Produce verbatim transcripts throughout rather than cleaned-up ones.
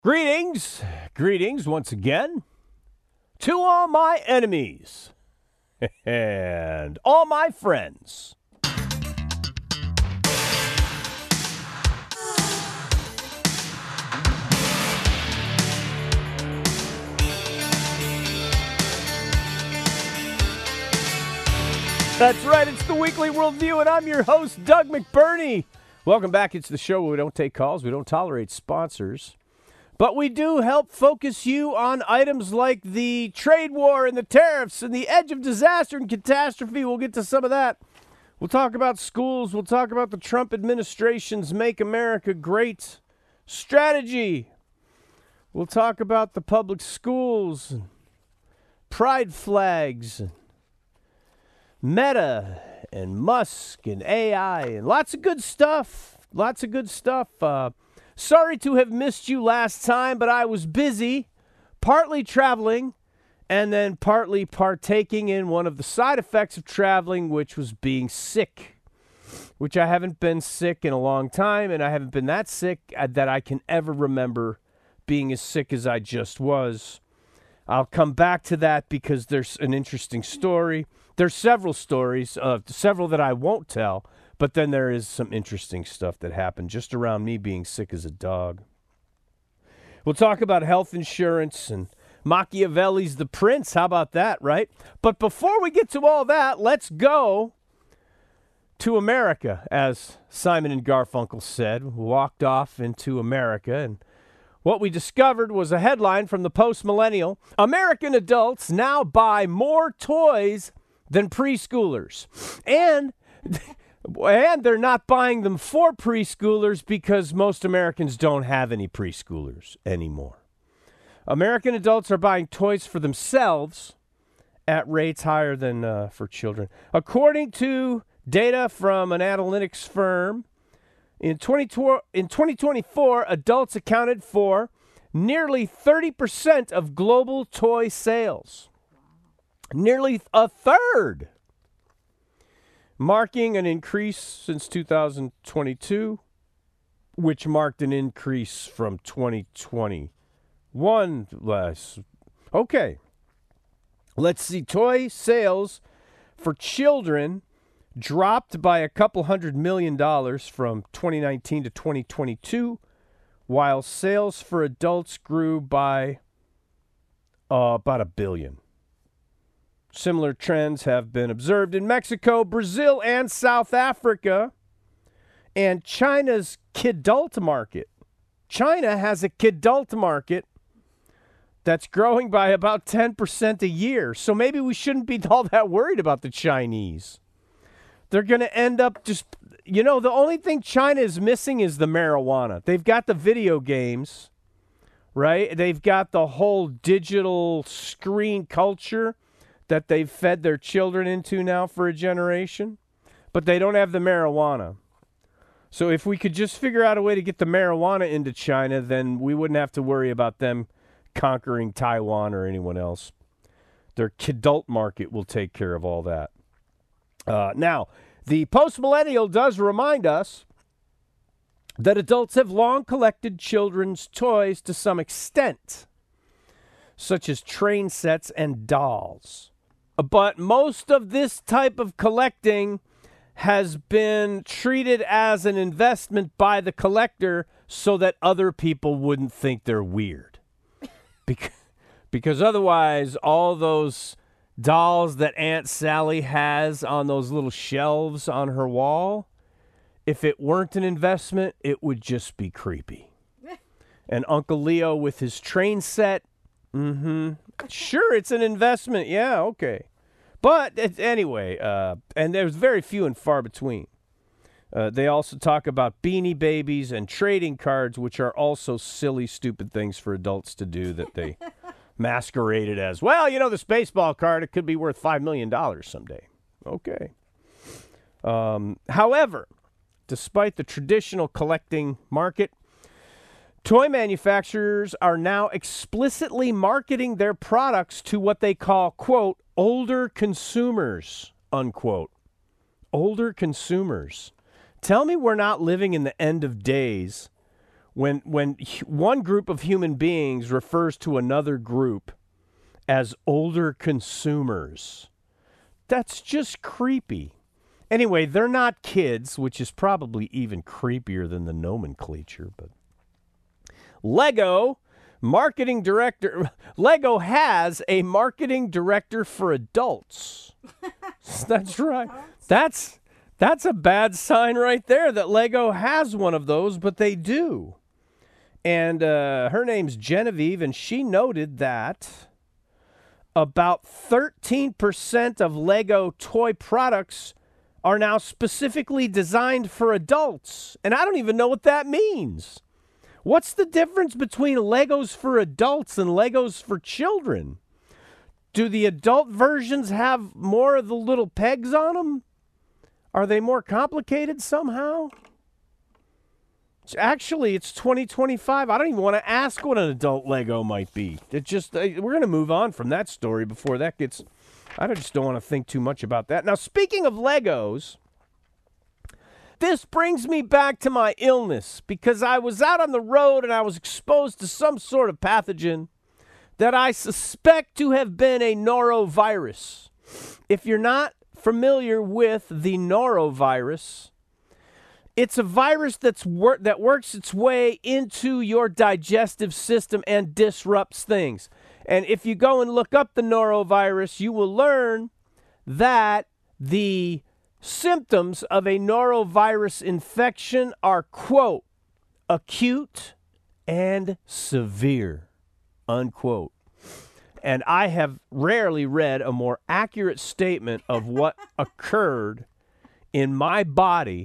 Greetings, greetings once again to all my enemies and all my friends. That's right, it's the Weekly Worldview, and I'm your host, Doug McBurney. Welcome back. It's the show where we don't take calls, we don't tolerate sponsors. But we do help focus you on items like the trade war and the tariffs and the edge of disaster and catastrophe. We'll get to some of that. We'll talk about schools. We'll talk about the Trump administration's Make America Great strategy. We'll talk about the public schools, and pride flags, and Meta and Musk and A I and lots of good stuff. Lots of good stuff. Uh, Sorry to have missed you last time, but I was busy, partly traveling, and then partly partaking in one of the side effects of traveling, which was being sick, which I haven't been sick in a long time, and I haven't been that sick that I can ever remember being as sick as I just was. I'll come back to that because there's an interesting story. There's several stories, uh, several that I won't tell, but then there is some interesting stuff that happened just around me being sick as a dog. We'll talk about health insurance and Machiavelli's The Prince. How about that, right? But before we get to all that, let's go to America, as Simon and Garfunkel said. We walked off into America, and what we discovered was a headline from the Post-Millennial. American adults now buy more toys than preschoolers. And... And they're not buying them for preschoolers because most Americans don't have any preschoolers anymore. American adults are buying toys for themselves at rates higher than uh, for children. According to data from an analytics firm, in, twenty twenty-four, adults accounted for nearly thirty percent of global toy sales. Nearly a third. Marking an increase since two thousand twenty-two, which marked an increase from twenty twenty-one less. Okay. Let's see. Toy sales for children dropped by a couple hundred million dollars from twenty nineteen to twenty twenty-two, while sales for adults grew by uh, about a billion. Similar trends have been observed in Mexico, Brazil, and South Africa. And China's kidult market. China has a kidult market that's growing by about ten percent a year. So maybe we shouldn't be all that worried about the Chinese. They're going to end up just, you know, the only thing China is missing is the marijuana. They've got the video games, right? They've got the whole digital screen culture that they've fed their children into now for a generation, but they don't have the marijuana. So if we could just figure out a way to get the marijuana into China, then we wouldn't have to worry about them conquering Taiwan or anyone else. Their kidult market will take care of all that. Uh, now, the Post-Millennial does remind us that adults have long collected children's toys to some extent, such as train sets and dolls. But most of this type of collecting has been treated as an investment by the collector so that other people wouldn't think they're weird. Because, because otherwise, all those dolls that Aunt Sally has on those little shelves on her wall, if it weren't an investment, it would just be creepy. And Uncle Leo with his train set, mm-hmm. Sure, it's an investment. Yeah, okay. But it, anyway, uh, and there's very few and far between. Uh, they also talk about Beanie Babies and trading cards, which are also silly, stupid things for adults to do that they masqueraded as, well, you know, this baseball card, it could be worth five million dollars someday. Okay. Um, however, despite the traditional collecting market, toy manufacturers are now explicitly marketing their products to what they call, quote, older consumers, unquote. Older consumers. Tell me we're not living in the end of days when when one group of human beings refers to another group as older consumers. That's just creepy. Anyway, they're not kids, which is probably even creepier than the nomenclature. But Lego marketing director, Lego has a marketing director for adults. That's right. That's that's a bad sign right there that Lego has one of those, but they do. And uh, her name's Genevieve, and she noted that about thirteen percent of Lego toy products are now specifically designed for adults. And I don't even know what that means. What's the difference between Legos for adults and Legos for children? Do the adult versions have more of the little pegs on them? Are they more complicated somehow? Actually, it's twenty twenty-five. I don't even want to ask what an adult Lego might be. It just uh, we're going to move on from that story before that gets... I just don't want to think too much about that. Now, speaking of Legos, this brings me back to my illness because I was out on the road and I was exposed to some sort of pathogen that I suspect to have been a norovirus. If you're not familiar with the norovirus, it's a virus that's wor- that works its way into your digestive system and disrupts things. And if you go and look up the norovirus, you will learn that the symptoms of a norovirus infection are, quote, acute and severe, unquote. And I have rarely read a more accurate statement of what occurred in my body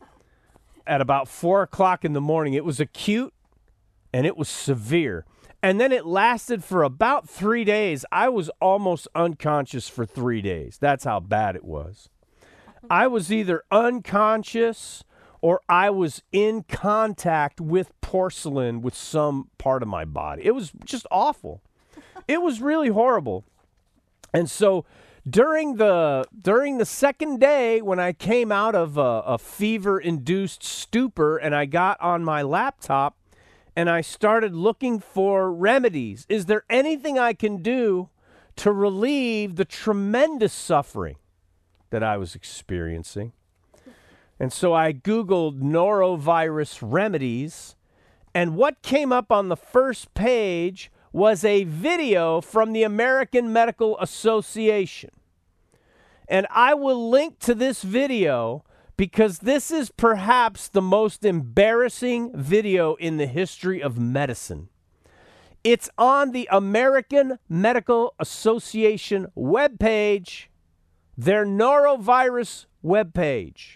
at about four o'clock in the morning. It was acute and it was severe. And then it lasted for about three days. I was almost unconscious for three days. That's how bad it was. I was either unconscious or I was in contact with porcelain with some part of my body. It was just awful. It was really horrible. And so during the during the second day, when I came out of a, a fever-induced stupor and I got on my laptop, and I started looking for remedies. Is there anything I can do to relieve the tremendous suffering that I was experiencing? And so I Googled norovirus remedies, and what came up on the first page was a video from the American Medical Association. And I will link to this video because this is perhaps the most embarrassing video in the history of medicine. It's on the American Medical Association webpage, their norovirus webpage.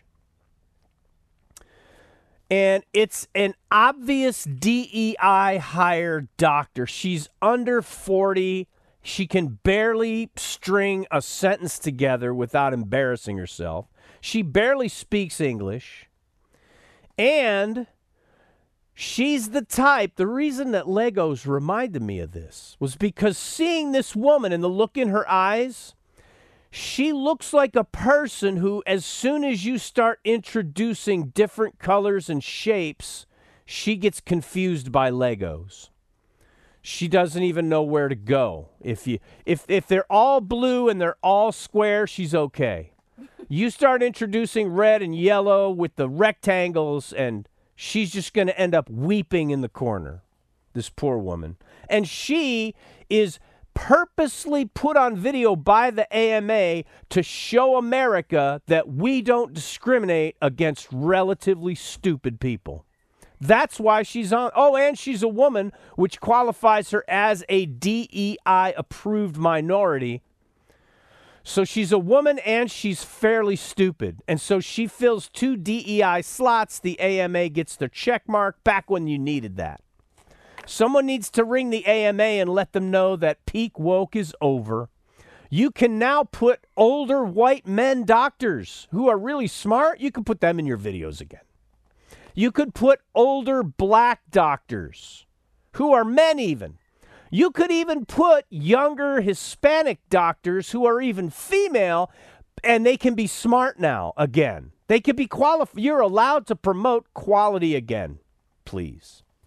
And it's an obvious D E I hired doctor. She's under forty. She can barely string a sentence together without embarrassing herself. She barely speaks English, and she's the type, the reason that Legos reminded me of this was because seeing this woman and the look in her eyes, she looks like a person who, as soon as you start introducing different colors and shapes, she gets confused by Legos. She doesn't even know where to go. If you, if if they're all blue and they're all square, she's okay. You start introducing red and yellow with the rectangles, and she's just going to end up weeping in the corner, this poor woman. And she is purposely put on video by the A M A to show America that we don't discriminate against relatively stupid people. That's why she's on. Oh, and she's a woman, which qualifies her as a D E I-approved minority. So she's a woman and she's fairly stupid. And so she fills two D E I slots. The A M A gets their check mark back when you needed that. Someone needs to ring the A M A and let them know that peak woke is over. You can now put older white men doctors who are really smart, you can put them in your videos again. You could put older black doctors who are men even. You could even put younger Hispanic doctors who are even female, and they can be smart now again. They can be qualified. You're allowed to promote quality again, please.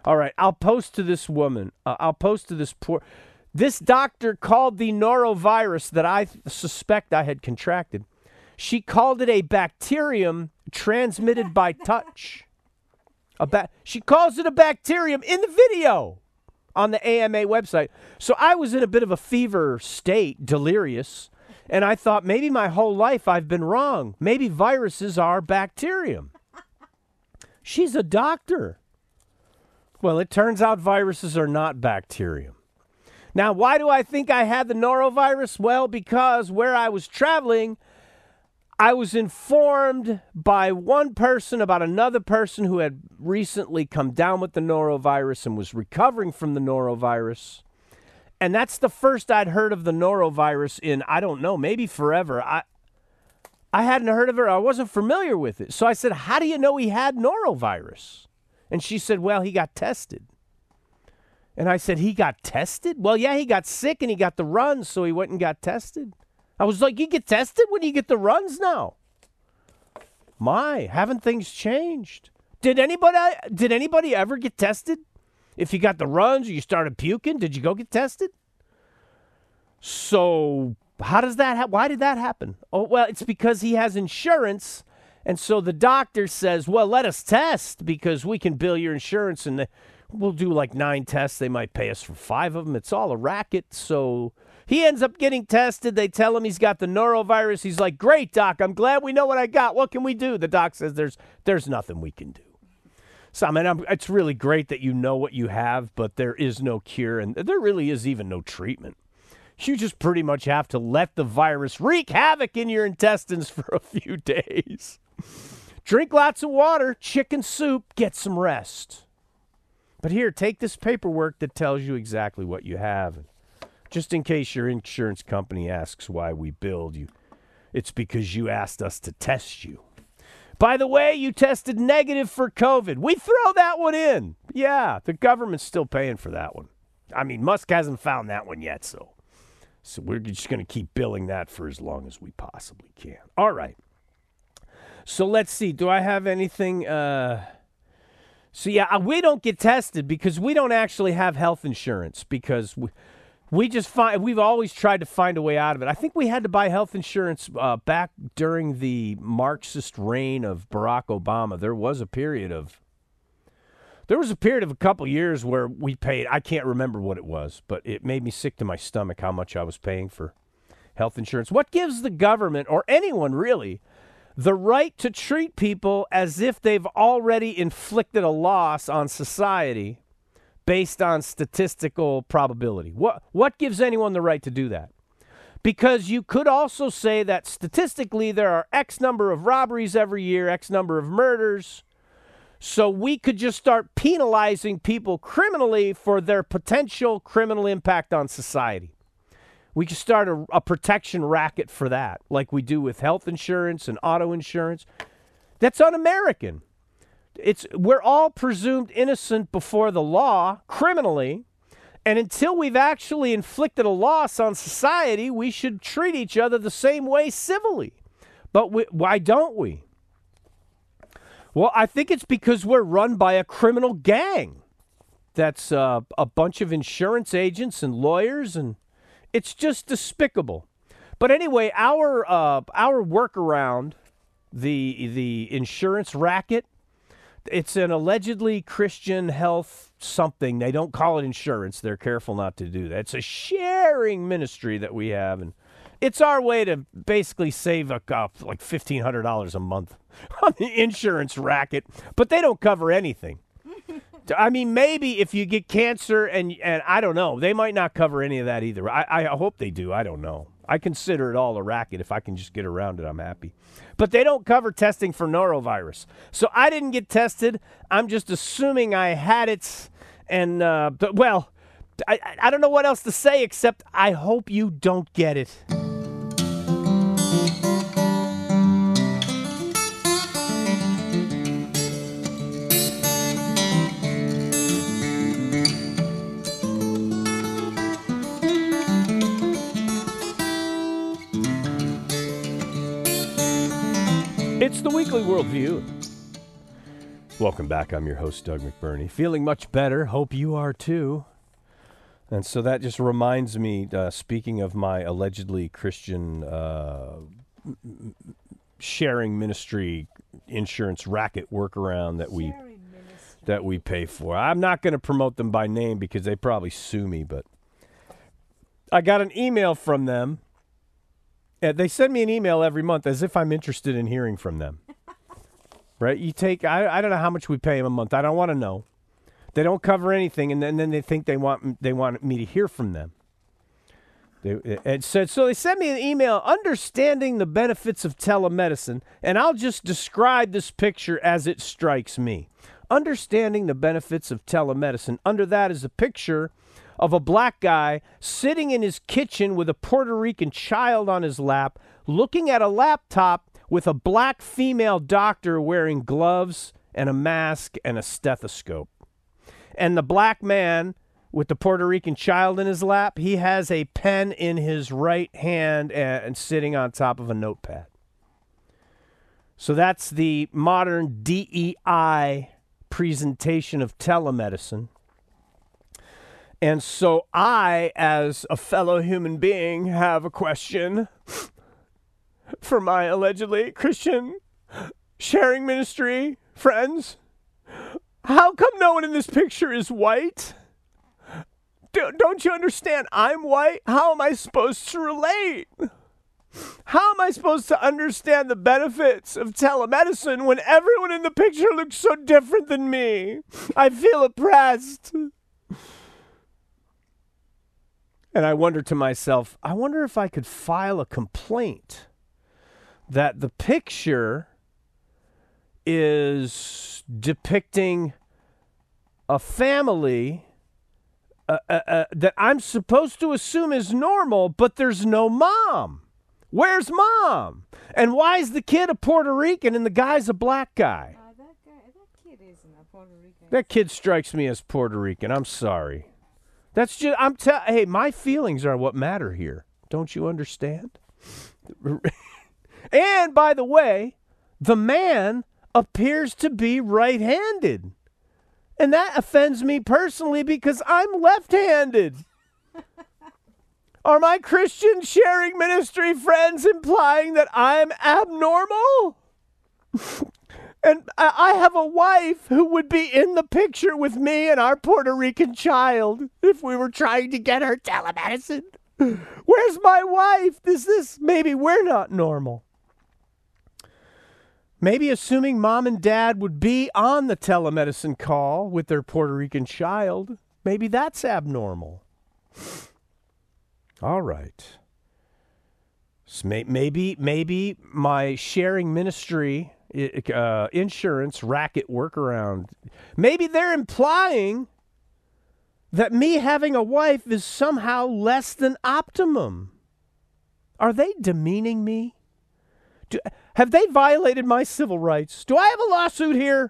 All right, I'll post to this woman. Uh, I'll post to this poor. This doctor called the norovirus that I th- suspect I had contracted. She called it a bacterium transmitted by touch. A ba- she calls it a bacterium in the video on the A M A website. So I was in a bit of a fever state, delirious, and I thought maybe my whole life I've been wrong. Maybe viruses are bacterium. She's a doctor. Well, it turns out viruses are not bacterium. Now, why do I think I had the norovirus? Well, because where I was traveling, I was informed by one person about another person who had recently come down with the norovirus and was recovering from the norovirus. And that's the first I'd heard of the norovirus in, I don't know, maybe forever. I I hadn't heard of it. I wasn't familiar with it. So I said, how do you know he had norovirus? And she said, well, he got tested. And I said, he got tested? Well, yeah, he got sick and he got the runs, so he went and got tested. I was like, you get tested when you get the runs now? My, haven't things changed? Did anybody did anybody ever get tested? If you got the runs or you started puking, did you go get tested? So how does that happen? Why did that happen? Oh, well, it's because he has insurance. And so the doctor says, well, let us test because we can bill your insurance and we'll do like nine tests. They might pay us for five of them. It's all a racket. So he ends up getting tested. They tell him he's got the norovirus. He's like, great, doc. I'm glad we know what I got. What can we do? The doc says there's there's nothing we can do. So, I mean, I'm, it's really great that you know what you have, but there is no cure, and there really is even no treatment. You just pretty much have to let the virus wreak havoc in your intestines for a few days. Drink lots of water, chicken soup, get some rest. But here, take this paperwork that tells you exactly what you have. Just in case your insurance company asks why we billed you, it's because you asked us to test you. By the way, you tested negative for COVID. We throw that one in. Yeah, the government's still paying for that one. I mean, Musk hasn't found that one yet, so, so we're just going to keep billing that for as long as we possibly can. All right. So let's see. Do I have anything? Uh, so, yeah, we don't get tested because we don't actually have health insurance because we, we just find we've always tried to find a way out of it. I think we had to buy health insurance uh, back during the Marxist reign of Barack Obama. There was a period of there was a period of a couple years where we paid. I can't remember what it was, but it made me sick to my stomach how much I was paying for health insurance. What gives the government or anyone really the right to treat people as if they've already inflicted a loss on society based on statistical probability? What what gives anyone the right to do that? Because you could also say that statistically there are X number of robberies every year, X number of murders, so we could just start penalizing people criminally for their potential criminal impact on society. We could start a, a protection racket for that, like we do with health insurance and auto insurance. That's un-American. It's we're all presumed innocent before the law, criminally, and until we've actually inflicted a loss on society, we should treat each other the same way civilly. But we, why don't we? Well, I think it's because we're run by a criminal gang. That's uh, a bunch of insurance agents and lawyers, and it's just despicable. But anyway, our uh, our workaround, the the insurance racket, it's an allegedly Christian health something. They don't call it insurance. They're careful not to do that. It's a sharing ministry that we have, and it's our way to basically save a, uh, like fifteen hundred dollars a month on the insurance racket. But they don't cover anything. I mean, maybe if you get cancer and and I don't know, they might not cover any of that either. I, I hope they do. I don't know. I consider it all a racket. If I can just get around it, I'm happy. But they don't cover testing for norovirus. So I didn't get tested. I'm just assuming I had it. And, uh, but, well, I, I don't know what else to say except I hope you don't get it. It's the Weekly Worldview. Welcome back. I'm your host, Doug McBurney. Feeling much better. Hope you are too. And so that just reminds me, uh, speaking of my allegedly Christian uh, sharing ministry insurance racket workaround that we that we pay for. I'm not going to promote them by name because they probably sue me, but I got an email from them. And they send me an email every month as if I'm interested in hearing from them. Right? You take, I, I don't know how much we pay them a month. I don't want to know. They don't cover anything, and then, and then they think they want they want me to hear from them. They, it said, so they sent me an email understanding the benefits of telemedicine, and I'll just describe this picture as it strikes me. Understanding the benefits of telemedicine. Under that is a picture of a black guy sitting in his kitchen with a Puerto Rican child on his lap, looking at a laptop with a black female doctor wearing gloves and a mask and a stethoscope. And the black man with the Puerto Rican child in his lap, he has a pen in his right hand and, and sitting on top of a notepad. So that's the modern D E I presentation of telemedicine. And so I, as a fellow human being, have a question for my allegedly Christian sharing ministry friends. How come no one in this picture is white? Do, don't you understand? I'm white. How am I supposed to relate? How am I supposed to understand the benefits of telemedicine when everyone in the picture looks so different than me? I feel oppressed. And I wonder to myself, I wonder if I could file a complaint that the picture is depicting a family uh, uh, uh, that I'm supposed to assume is normal, but there's no mom. Where's mom? And why is the kid a Puerto Rican and the guy's a black guy? Uh, that guy, that kid isn't a Puerto Rican. That kid strikes me as Puerto Rican. I'm sorry. That's just, I'm tell. Hey, my feelings are what matter here. Don't you understand? And by the way, the man appears to be right-handed. And that offends me personally because I'm left-handed. Are my Christian sharing ministry friends implying that I'm abnormal? And I have a wife who would be in the picture with me and our Puerto Rican child if we were trying to get her telemedicine. Where's my wife? Is this, maybe we're not normal. Maybe assuming mom and dad would be on the telemedicine call with their Puerto Rican child, maybe that's abnormal. All right. So may, maybe, maybe my sharing ministry uh, insurance racket workaround, maybe they're implying that me having a wife is somehow less than optimum. Are they demeaning me? Do, have they violated my civil rights? Do I have a lawsuit here?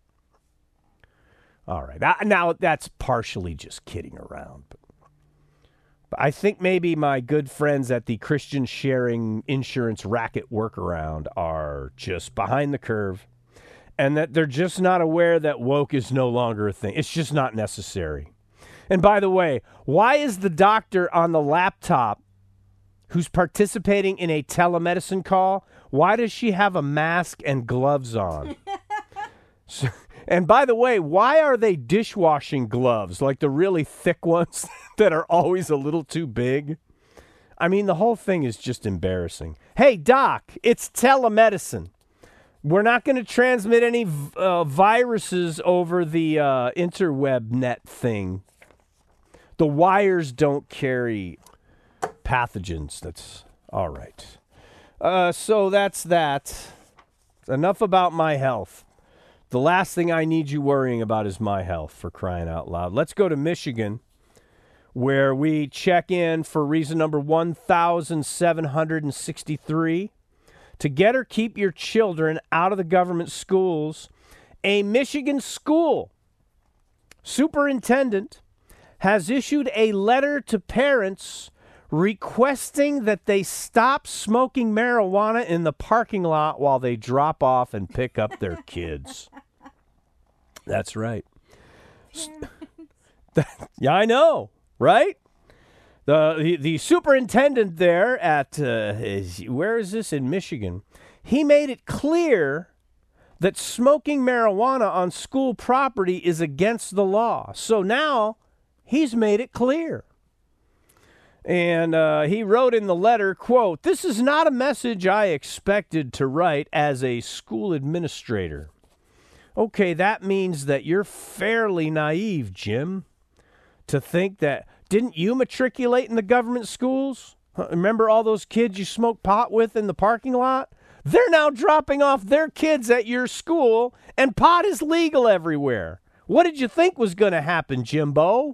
All right. I, now, that's partially just kidding around. But, but I think maybe my good friends at the Christian Sharing Insurance Racket Workaround are just behind the curve and that they're just not aware that woke is no longer a thing. It's just not necessary. And by the way, why is the doctor on the laptop who's participating in a telemedicine call, why does she have a mask and gloves on? so, and by the way, why are they dishwashing gloves, like the really thick ones that are always a little too big? I mean, the whole thing is just embarrassing. Hey, doc, it's telemedicine. We're not going to transmit any uh, viruses over the uh, interweb net thing. The wires don't carry pathogens. That's all right. Uh, so that's that. Enough about my health. The last thing I need you worrying about is my health, for crying out loud. Let's go to Michigan, where we check in for reason number one thousand seven hundred sixty-three. To get or keep your children out of the government schools, a Michigan school superintendent has issued a letter to parents requesting that they stop smoking marijuana in the parking lot while they drop off and pick up their kids. That's right. Parents. Yeah, I know, right? The, the the superintendent there at uh, is, where is this in Michigan? He made it clear that smoking marijuana on school property is against the law. So now he's made it clear. And uh, he wrote in the letter, quote, "This is not a message I expected to write as a school administrator." Okay, that means that you're fairly naive, Jim, to think that, didn't you matriculate in the government schools? Huh, remember all those kids you smoked pot with in the parking lot? They're now dropping off their kids at your school, and pot is legal everywhere. What did you think was going to happen, Jimbo?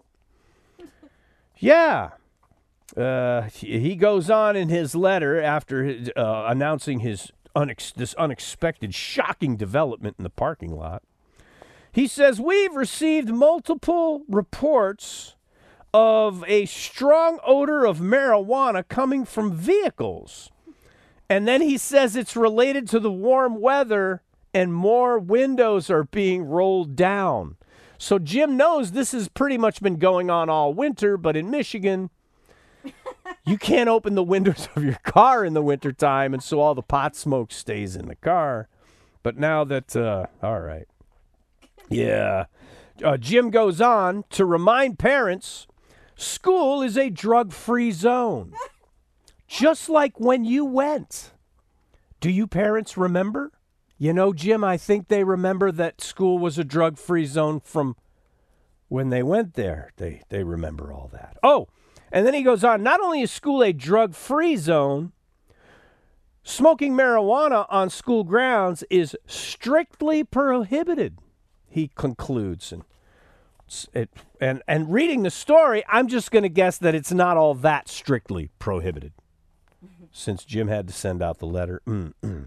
Yeah. Uh, he goes on in his letter after his, uh, announcing his unex- this unexpected, shocking development in the parking lot. He says, "We've received multiple reports of a strong odor of marijuana coming from vehicles." And then he says it's related to the warm weather and more windows are being rolled down. So Jim knows this has pretty much been going on all winter, but in Michigan, you can't open the windows of your car in the wintertime, and so all the pot smoke stays in the car. But now that, uh, all right. Yeah. Uh, Jim goes on to remind parents, school is a drug-free zone. Just like when you went. Do you parents remember? You know, Jim, I think they remember that school was a drug-free zone from when they went there. They they remember all that. Oh, and then he goes on, not only is school a drug-free zone, smoking marijuana on school grounds is strictly prohibited, he concludes. And it, and, and reading the story, I'm just going to guess that it's not all that strictly prohibited, since Jim had to send out the letter. Mm-mm.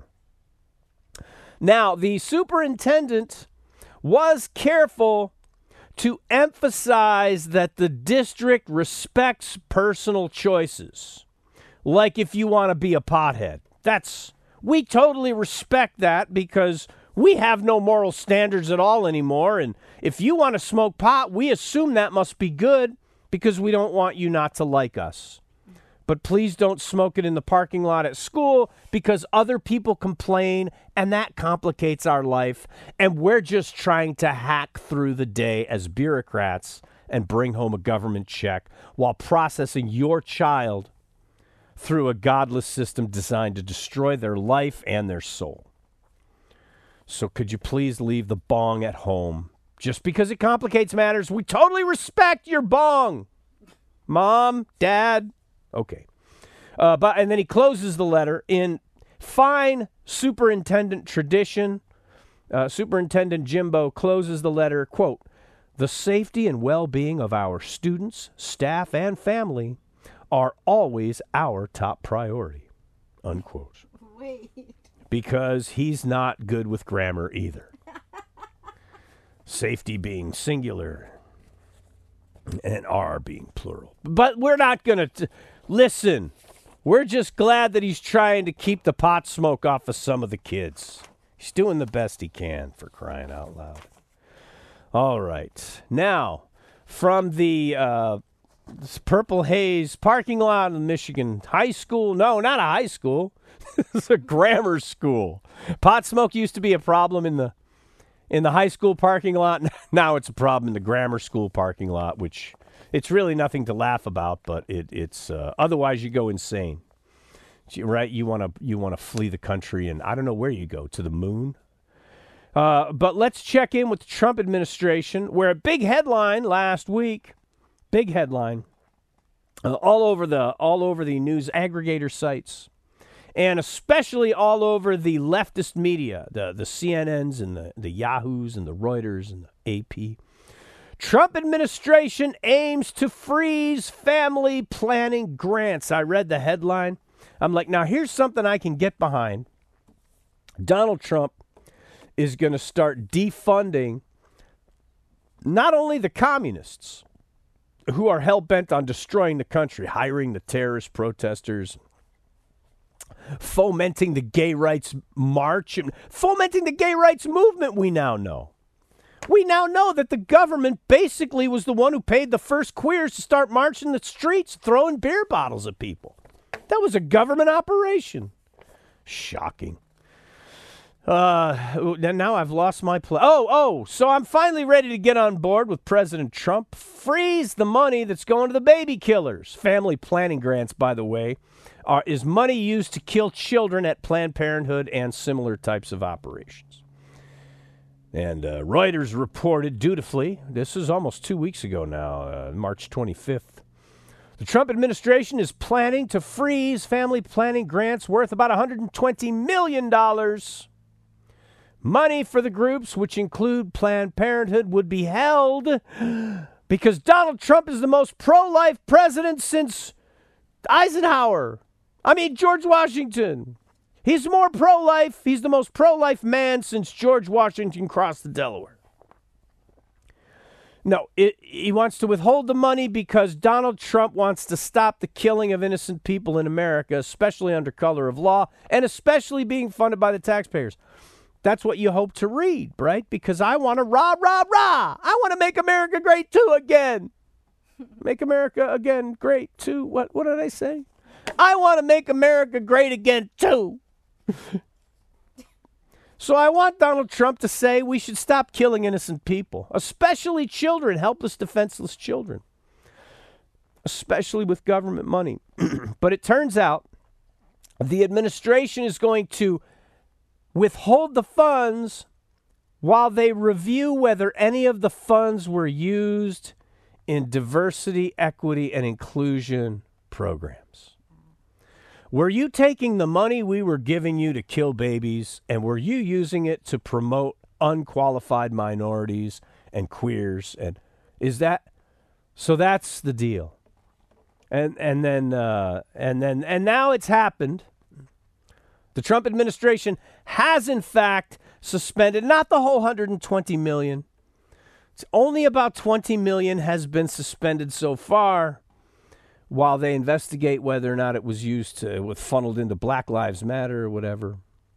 Now, the superintendent was careful to emphasize that the district respects personal choices. Like if you want to be a pothead. That's, we totally respect that because we have no moral standards at all anymore. And if you want to smoke pot, we assume that must be good because we don't want you not to like us. But please don't smoke it in the parking lot at school because other people complain and that complicates our life. And we're just trying to hack through the day as bureaucrats and bring home a government check while processing your child through a godless system designed to destroy their life and their soul. So could you please leave the bong at home? Just because it complicates matters, we totally respect your bong. Mom, Dad. Okay. Uh, but and then he closes the letter in fine superintendent tradition. Uh, Superintendent Jimbo closes the letter, quote, "The safety and well-being of our students, staff, and family are always our top priority," unquote. Wait. Because he's not good with grammar either. Safety being singular and R being plural. But we're not going to... Listen, we're just glad that he's trying to keep the pot smoke off of some of the kids. He's doing the best he can, for crying out loud. All right. Now, from the uh, Purple Haze parking lot in Michigan High School. No, not a high school. It's a grammar school. Pot smoke used to be a problem in the in the high school parking lot. Now it's a problem in the grammar school parking lot, which it's really nothing to laugh about, but it, it's uh, otherwise you go insane. Right? You want to you want to flee the country, and I don't know where you go, to the moon. Uh, but let's check in with the Trump administration, where a big headline last week, big headline, uh, all over the all over the news aggregator sites. And especially all over the leftist media, the, the C N Ns and the, the Yahoos and the Reuters and the A P. Trump administration aims to freeze family planning grants. I read the headline. I'm like, now here's something I can get behind. Donald Trump is going to start defunding not only the communists who are hell-bent on destroying the country, hiring the terrorist protesters, fomenting the gay rights march, and fomenting the gay rights movement, we now know. We now know that the government basically was the one who paid the first queers to start marching the streets, throwing beer bottles at people. That was a government operation. Shocking. Uh, now I've lost my play. Oh, oh, so I'm finally ready to get on board with President Trump. Freeze the money that's going to the baby killers. Family planning grants, by the way, are, is money used to kill children at Planned Parenthood and similar types of operations. And uh, Reuters reported dutifully, this is almost two weeks ago now, uh, March twenty-fifth, the Trump administration is planning to freeze family planning grants worth about one hundred twenty million dollars. Money for the groups, which include Planned Parenthood, would be held because Donald Trump is the most pro-life president since Eisenhower. I mean, George Washington. He's more pro-life. He's the most pro-life man since George Washington crossed the Delaware. No, it, he wants to withhold the money because Donald Trump wants to stop the killing of innocent people in America, especially under color of law, and especially being funded by the taxpayers. That's what you hope to read, right? Because I want to rah, rah, rah. I want to make America great, too, again. Make America again great, too. What, what did I say? I want to make America great again, too. So I want Donald Trump to say we should stop killing innocent people, especially children, helpless, defenseless children, especially with government money. But it turns out the administration is going to withhold the funds while they review whether any of the funds were used in diversity, equity, and inclusion programs. Were you taking the money we were giving you to kill babies, and were you using it to promote unqualified minorities and queers? And is that so? That's the deal. And and then uh, and then and now it's happened. The Trump administration has, in fact, suspended not the whole one hundred twenty million dollars. It's only about twenty million dollars has been suspended so far, while they investigate whether or not it was used to, it was funneled into Black Lives Matter or whatever.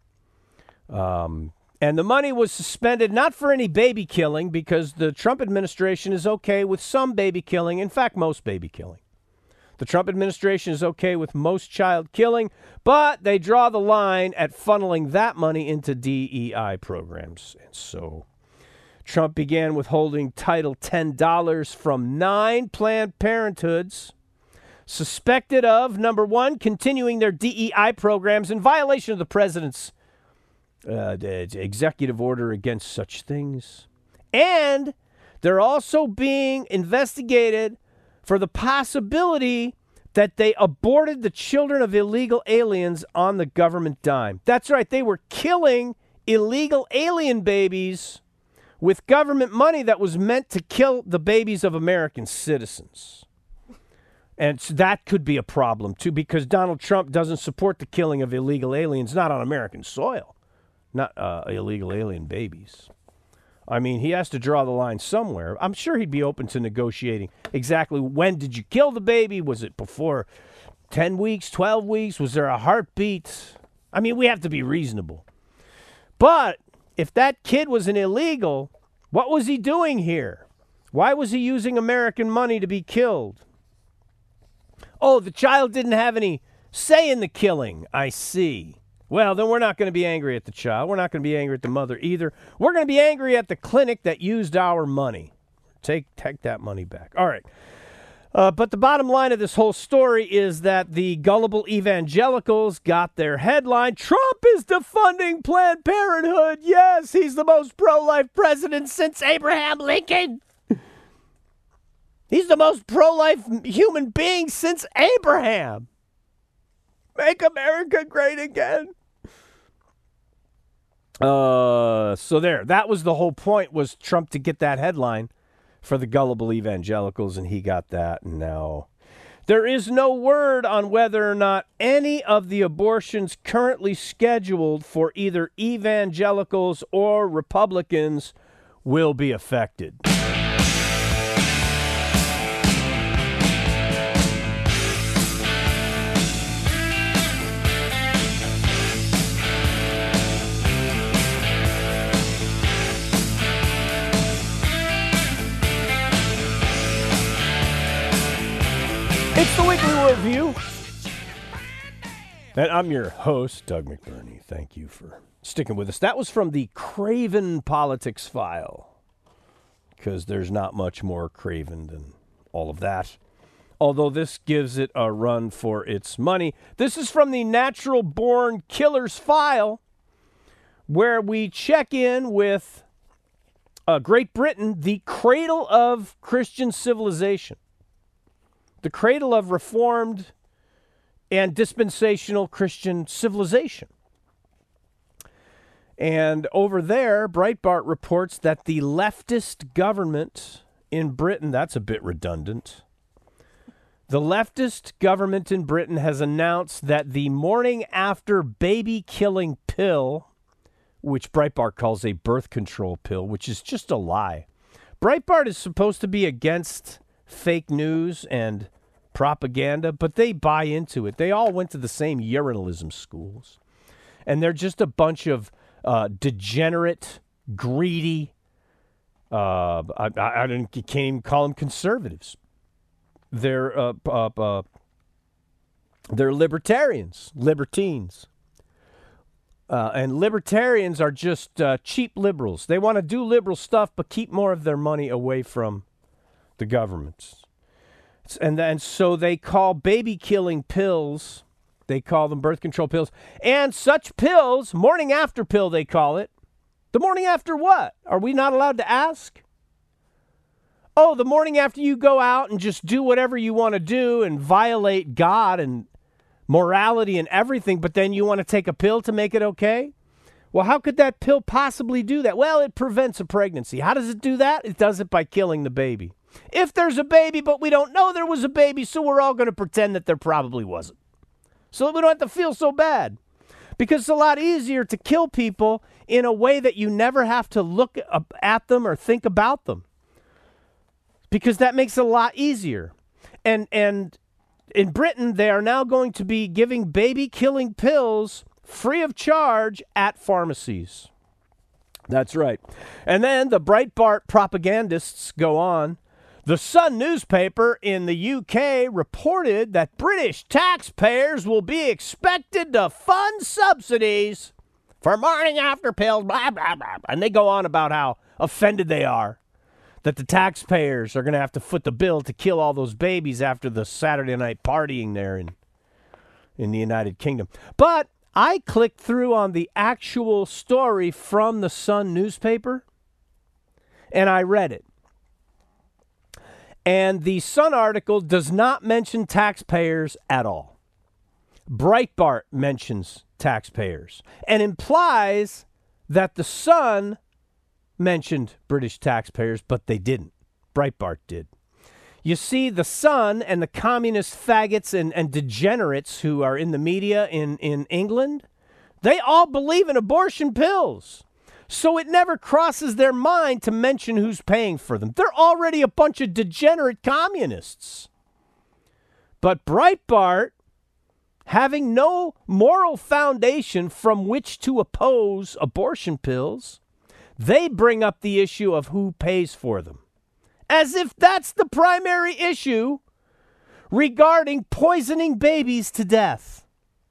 Um, and the money was suspended not for any baby killing, because the Trump administration is okay with some baby killing. In fact, most baby killing. The Trump administration is okay with most child killing, but they draw the line at funneling that money into D E I programs. And so Trump began withholding Title ten dollars from nine Planned Parenthoods suspected of, number one, continuing their D E I programs in violation of the president's uh, executive order against such things. And they're also being investigated for the possibility that they aborted the children of illegal aliens on the government dime. That's right, they were killing illegal alien babies with government money that was meant to kill the babies of American citizens. And so that could be a problem, too, because Donald Trump doesn't support the killing of illegal aliens, not on American soil, not uh, illegal alien babies. I mean, he has to draw the line somewhere. I'm sure he'd be open to negotiating exactly when did you kill the baby? Was it before ten weeks, twelve weeks? Was there a heartbeat? I mean, we have to be reasonable. But if that kid was an illegal, what was he doing here? Why was he using American money to be killed? Oh, the child didn't have any say in the killing. I see. Well, then we're not going to be angry at the child. We're not going to be angry at the mother either. We're going to be angry at the clinic that used our money. Take, take that money back. All right. Uh, but the bottom line of this whole story is that the gullible evangelicals got their headline, Trump is defunding Planned Parenthood. Yes, he's the most pro-life president since Abraham Lincoln. He's the most pro-life human being since Abraham. Make America great again. Uh, so there, that was the whole point, was Trump to get that headline for the gullible evangelicals, and he got that. And now there is no word on whether or not any of the abortions currently scheduled for either evangelicals or Republicans will be affected. It's the Weekly Review. And I'm your host, Doug McBurney. Thank you for sticking with us. That was from the Craven Politics File, because there's not much more Craven than all of that. Although this gives it a run for its money. This is from the Natural Born Killers File, where we check in with uh, Great Britain, the cradle of Christian civilization, the cradle of Reformed and dispensational Christian civilization. And over there, Breitbart reports that the leftist government in Britain, that's a bit redundant, the leftist government in Britain has announced that the morning after baby killing pill, which Breitbart calls a birth control pill, which is just a lie. Breitbart is supposed to be against fake news and propaganda, but they buy into it. They all went to the same urinalism schools. And they're just a bunch of uh, degenerate, greedy, uh, I, I, I don't, you can't even call them conservatives. They're, uh, uh, uh, they're libertarians, libertines. Uh, and libertarians are just uh, cheap liberals. They want to do liberal stuff, but keep more of their money away from the governments. And then so they call baby-killing pills, they call them birth control pills, and such pills, morning after pill they call it. The morning after what? Are we not allowed to ask? Oh, the morning after you go out and just do whatever you want to do and violate God and morality and everything, but then you want to take a pill to make it okay? Well, how could that pill possibly do that? Well, it prevents a pregnancy. How does it do that? It does it by killing the baby. If there's a baby, but we don't know there was a baby, so we're all going to pretend that there probably wasn't. So that we don't have to feel so bad. Because it's a lot easier to kill people in a way that you never have to look at them or think about them. Because that makes it a lot easier. And and in Britain, they are now going to be giving baby-killing pills free of charge at pharmacies. That's right. And then the Breitbart propagandists go on. The Sun newspaper in the U K reported that British taxpayers will be expected to fund subsidies for morning after pills, blah, blah, blah. And they go on about how offended they are that the taxpayers are going to have to foot the bill to kill all those babies after the Saturday night partying there in, in the United Kingdom. But I clicked through on the actual story from the Sun newspaper, and I read it. And the Sun article does not mention taxpayers at all. Breitbart mentions taxpayers and implies that the Sun mentioned British taxpayers, but they didn't. Breitbart did. You see, the Sun and the communist faggots and, and degenerates who are in the media in, in England, they all believe in abortion pills. So it never crosses their mind to mention who's paying for them. They're already a bunch of degenerate communists. But Breitbart, having no moral foundation from which to oppose abortion pills, they bring up the issue of who pays for them. As if that's the primary issue regarding poisoning babies to death.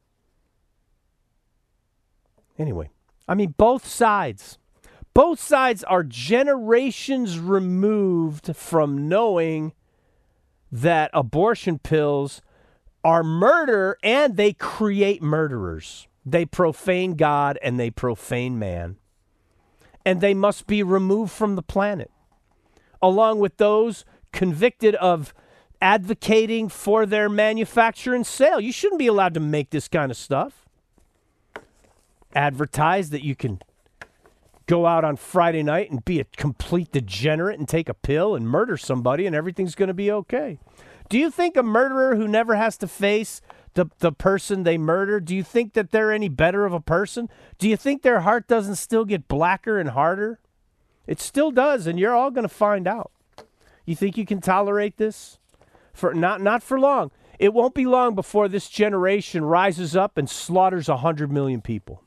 Anyway. I mean, both sides. Both sides are generations removed from knowing that abortion pills are murder and they create murderers. They profane God and they profane man. And they must be removed from the planet, along with those convicted of advocating for their manufacture and sale. You shouldn't be allowed to make this kind of stuff. Advertise that you can go out on Friday night and be a complete degenerate and take a pill and murder somebody and everything's going to be okay. Do you think a murderer who never has to face the, the person they murdered, do you think that they're any better of a person? Do you think their heart doesn't still get blacker and harder? It still does, and you're all going to find out. You think you can tolerate this? For not not for long. It won't be long before this generation rises up and slaughters one hundred million people.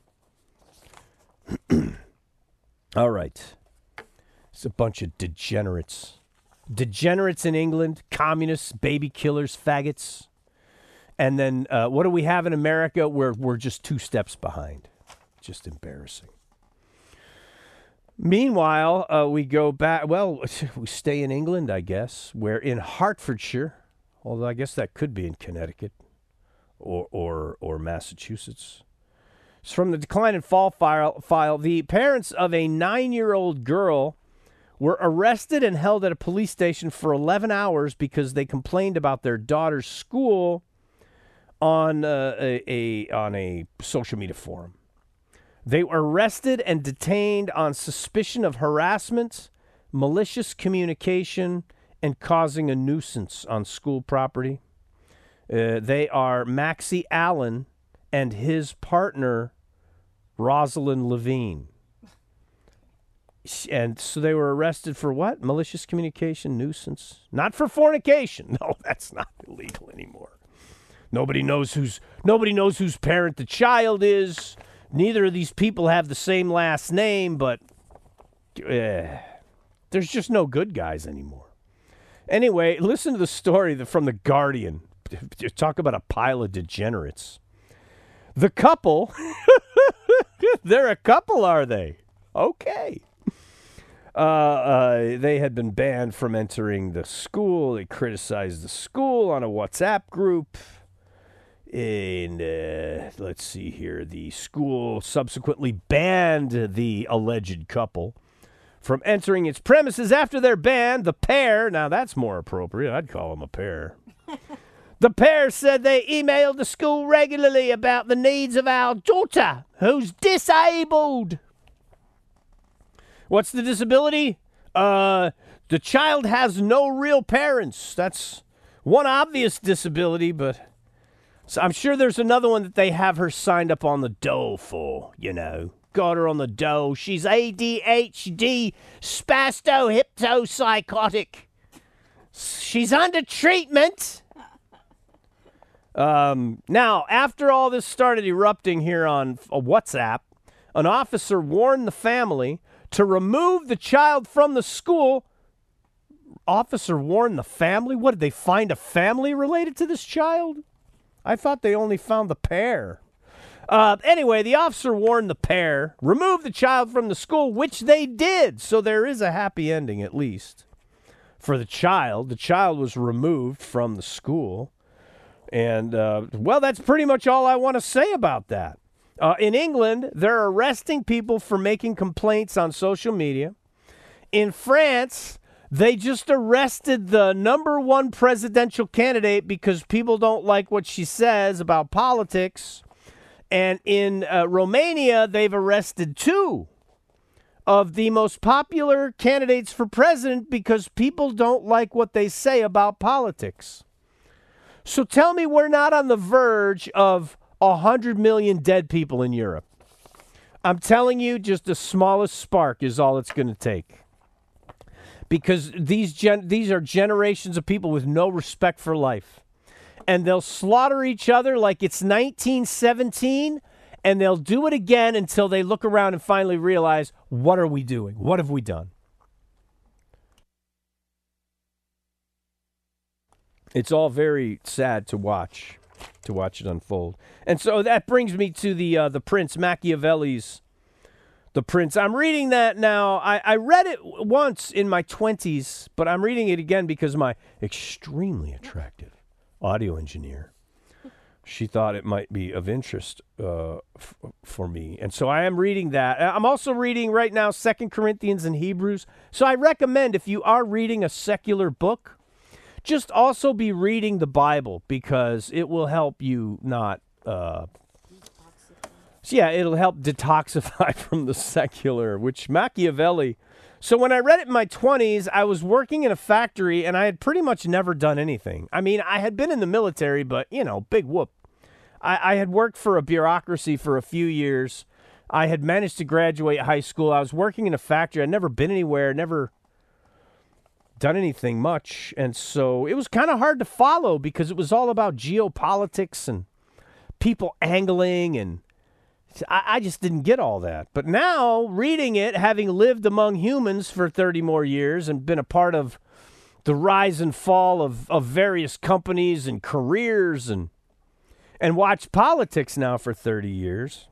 All right. It's a bunch of degenerates. degenerates in England, communists, baby killers, faggots. And then uh, what do we have in America? We're, we're just two steps behind. Just embarrassing. Meanwhile, uh, we go back, well, we stay in England, I guess. We're in Hertfordshire, although I guess that could be in Connecticut or or, or Massachusetts. It's from the Decline and Fall file, file. The parents of a nine-year-old girl were arrested and held at a police station for eleven hours because they complained about their daughter's school on uh, a, a on a social media forum. They were arrested and detained on suspicion of harassment, malicious communication, and causing a nuisance on school property. Uh, they are Maxie Allen and his partner, Rosalind Levine. And so they were arrested for what? Malicious communication, nuisance. Not for fornication. No, that's not illegal anymore. Nobody knows who's nobody knows whose parent the child is. Neither of these people have the same last name, but uh, there's just no good guys anymore. Anyway, listen to the story from The Guardian. Talk about a pile of degenerates. The couple, they're a couple, are they? Okay. Uh, uh, they had been banned from entering the school. They criticized the school on a WhatsApp group. And uh, let's see here. The school subsequently banned the alleged couple from entering its premises. After their ban, the pair, now that's more appropriate. I'd call them a pair. The pair said they emailed the school regularly about the needs of our daughter, who's disabled. What's the disability? Uh, the child has no real parents. That's one obvious disability, but so I'm sure there's another one that they have her signed up on the dole for, you know. Got her on the dole. She's A D H D, spasto-hyptopsychotic. She's under treatment. Um, now, after all this started erupting here on WhatsApp, an officer warned the family to remove the child from the school. Officer warned the family? What, did they find a family related to this child? I thought they only found the pair. Uh, anyway, the officer warned the pair, remove the child from the school, which they did. So there is a happy ending, at least, for the child. The child was removed from the school. And, uh, well, that's pretty much all I want to say about that. Uh, in England, they're arresting people for making complaints on social media. In France, they just arrested the number one presidential candidate because people don't like what she says about politics. And in uh, Romania, they've arrested two of the most popular candidates for president because people don't like what they say about politics. So tell me we're not on the verge of one hundred million dead people in Europe. I'm telling you, just the smallest spark is all it's going to take. Because these gen- these are generations of people with no respect for life. And they'll slaughter each other like it's nineteen seventeen, and they'll do it again until they look around and finally realize, what are we doing? What have we done? It's all very sad to watch, to watch it unfold. And so that brings me to the uh, the Prince, Machiavelli's The Prince. I'm reading that now. I, I read it once in my twenties, but I'm reading it again because my extremely attractive audio engineer, she thought it might be of interest uh, f- for me. And so I am reading that. I'm also reading right now Second Corinthians and Hebrews. So I recommend if you are reading a secular book, just also be reading the Bible because it will help you not... Uh, so yeah, it'll help detoxify from the secular, which Machiavelli... So when I read it in my twenties, I was working in a factory, and I had pretty much never done anything. I mean, I had been in the military, but, you know, big whoop. I, I had worked for a bureaucracy for a few years. I had managed to graduate high school. I was working in a factory. I'd never been anywhere, never done anything much. And so it was kind of hard to follow because it was all about geopolitics and people angling, and I, I just didn't get all that. But now, reading it, having lived among humans for thirty more years and been a part of the rise and fall of, of various companies and careers and and watched politics now for thirty years.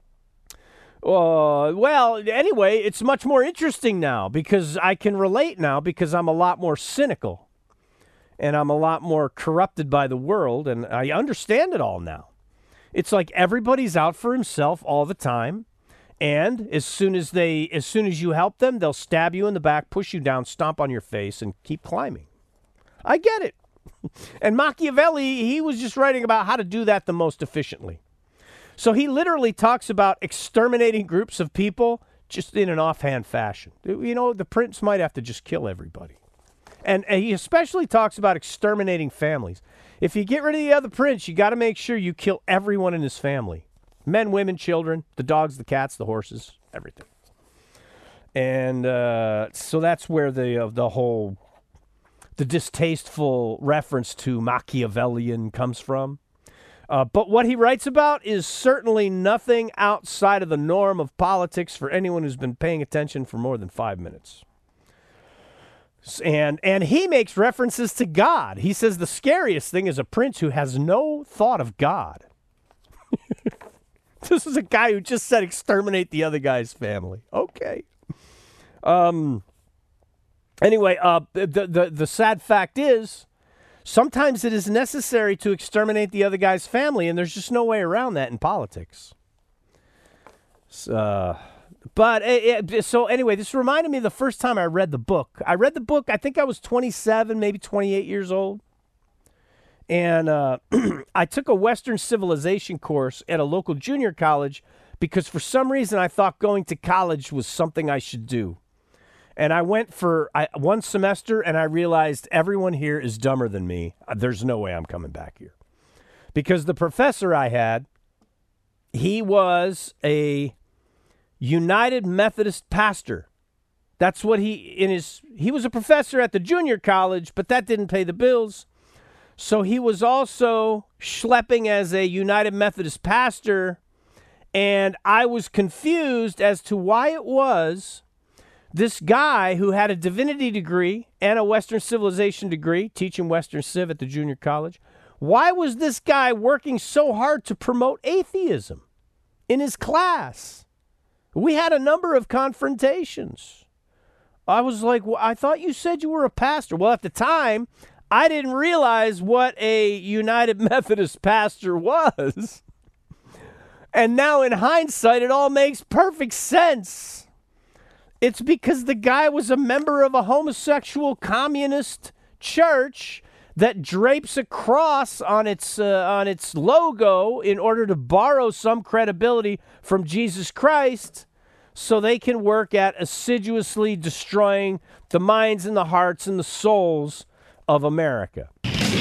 Uh, well, anyway, it's much more interesting now because I can relate now because I'm a lot more cynical and I'm a lot more corrupted by the world, and I understand it all now. It's like everybody's out for himself all the time, and as soon as they, as soon as you help them, they'll stab you in the back, push you down, stomp on your face, and keep climbing. I get it. And Machiavelli, he was just writing about how to do that the most efficiently. So he literally talks about exterminating groups of people just in an offhand fashion. You know, the prince might have to just kill everybody. And, and he especially talks about exterminating families. If you get rid of the other prince, you got to make sure you kill everyone in his family. Men, women, children, the dogs, the cats, the horses, everything. And uh, so that's where the uh, the whole, the distasteful reference to Machiavellian comes from. Uh, but what he writes about is certainly nothing outside of the norm of politics for anyone who's been paying attention for more than five minutes. And and he makes references to God. He says the scariest thing is a prince who has no thought of God. This is a guy who just said exterminate the other guy's family. Okay. Um. Anyway, uh, the the the sad fact is, sometimes it is necessary to exterminate the other guy's family, and there's just no way around that in politics. Uh, but it, it, so anyway, this reminded me of the first time I read the book. I read the book, I think I was twenty-seven, maybe twenty-eight years old. And uh, I took a Western civilization course at a local junior college because for some reason I thought going to college was something I should do. And I went for I, one semester, and I realized everyone here is dumber than me. There's no way I'm coming back here. Because the professor I had, he was a United Methodist pastor. That's what he, in his, he was a professor at the junior college, but that didn't pay the bills. So he was also schlepping as a United Methodist pastor, and I was confused as to why it was this guy who had a divinity degree and a Western civilization degree, teaching Western Civ at the junior college, why was this guy working so hard to promote atheism in his class? We had a number of confrontations. I was like, well, I thought you said you were a pastor. Well, at the time, I didn't realize what a United Methodist pastor was. And now in hindsight, it all makes perfect sense. It's because the guy was a member of a homosexual communist church that drapes a cross on its uh, on its logo in order to borrow some credibility from Jesus Christ, so they can work at assiduously destroying the minds and the hearts and the souls of America.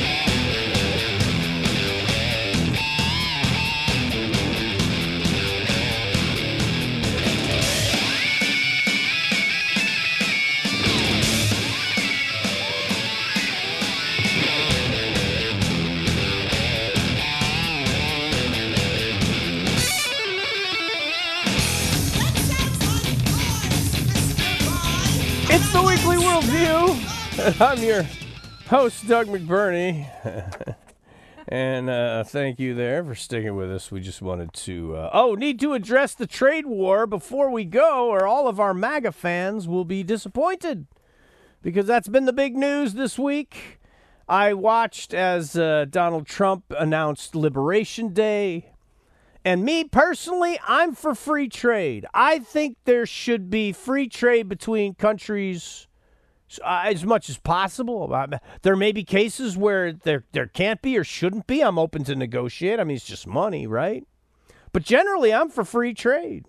It's the Weekly Worldview, and I'm your host, Doug McBurney. And uh, thank you there for sticking with us. We just wanted to, uh, oh, need to address the trade war before we go, or all of our MAGA fans will be disappointed, because that's been the big news this week. I watched as uh, Donald Trump announced Liberation Day. And me personally, I'm for free trade. I think there should be free trade between countries uh, as much as possible. Uh, there may be cases where there, there can't be or shouldn't be. I'm open to negotiate. I mean, it's just money, right? But generally, I'm for free trade.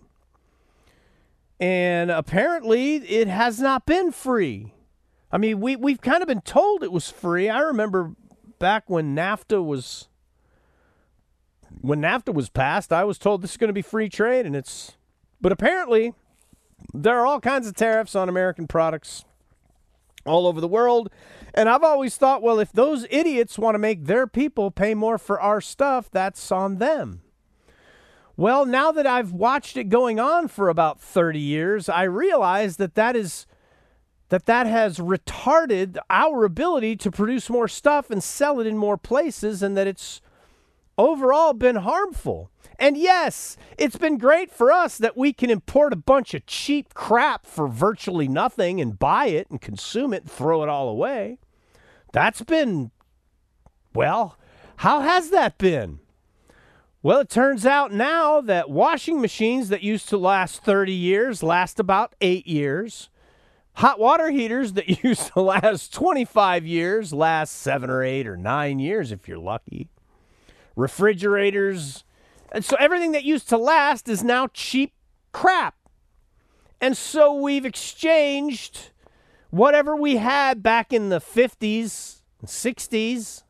And apparently, it has not been free. I mean, we, we've kind of been told it was free. I remember back when NAFTA was... When NAFTA was passed, I was told this is going to be free trade, and it's, but apparently there are all kinds of tariffs on American products all over the world. And I've always thought, well, if those idiots want to make their people pay more for our stuff, that's on them. Well, now that I've watched it going on for about thirty years, I realize that that is that that has retarded our ability to produce more stuff and sell it in more places, and that it's overall been harmful. And yes, it's been great for us that we can import a bunch of cheap crap for virtually nothing and buy it and consume it and throw it all away. That's been, well, how has that been? Well, it turns out now that washing machines that used to last thirty years last about eight years. Hot water heaters that used to last twenty-five years last seven or eight or nine years if you're lucky. Refrigerators. And so everything that used to last is now cheap crap. And so we've exchanged whatever we had back in the fifties and sixties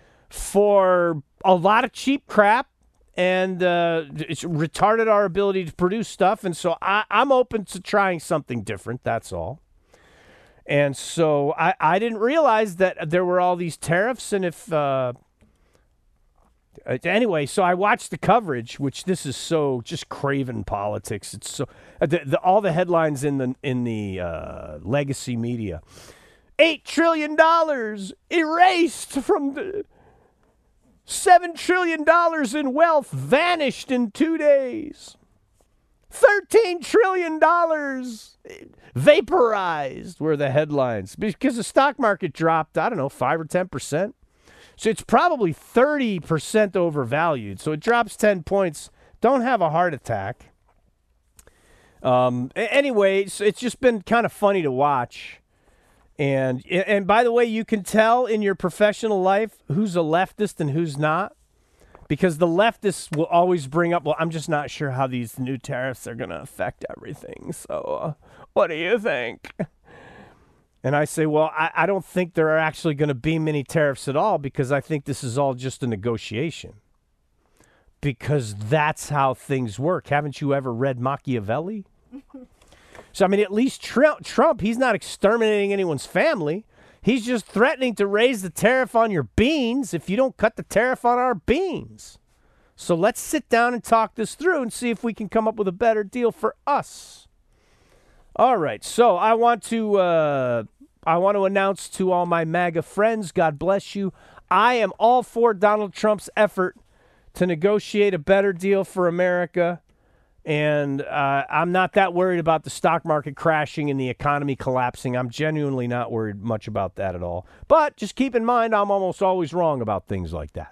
for a lot of cheap crap. And uh, it's retarded our ability to produce stuff. And so I, I'm open to trying something different. That's all. And so I, I didn't realize that there were all these tariffs. And if uh, anyway, so I watched the coverage, which this is so just craven politics. It's so the, the, all the headlines in the in the uh, legacy media. Eight trillion dollars erased from the. Seven trillion dollars in wealth vanished in two days. Thirteen trillion dollars vaporized were the headlines because the stock market dropped, I don't know, five or ten percent. So it's probably thirty percent overvalued. So it drops ten points. Don't have a heart attack. Um, anyway, so it's just been kind of funny to watch. And and by the way, you can tell in your professional life who's a leftist and who's not, because the leftists will always bring up, well, I'm just not sure how these new tariffs are going to affect everything. So uh, what do you think? And I say, well, I, I don't think there are actually going to be many tariffs at all, because I think this is all just a negotiation. Because that's how things work. Haven't you ever read Machiavelli? So, I mean, at least Trump, Trump, he's not exterminating anyone's family. He's just threatening to raise the tariff on your beans if you don't cut the tariff on our beans. So let's sit down and talk this through and see if we can come up with a better deal for us. All right. So I want to uh, I want to announce to all my MAGA friends, God bless you, I am all for Donald Trump's effort to negotiate a better deal for America. And uh, I'm not that worried about the stock market crashing and the economy collapsing. I'm genuinely not worried much about that at all. But just keep in mind, I'm almost always wrong about things like that.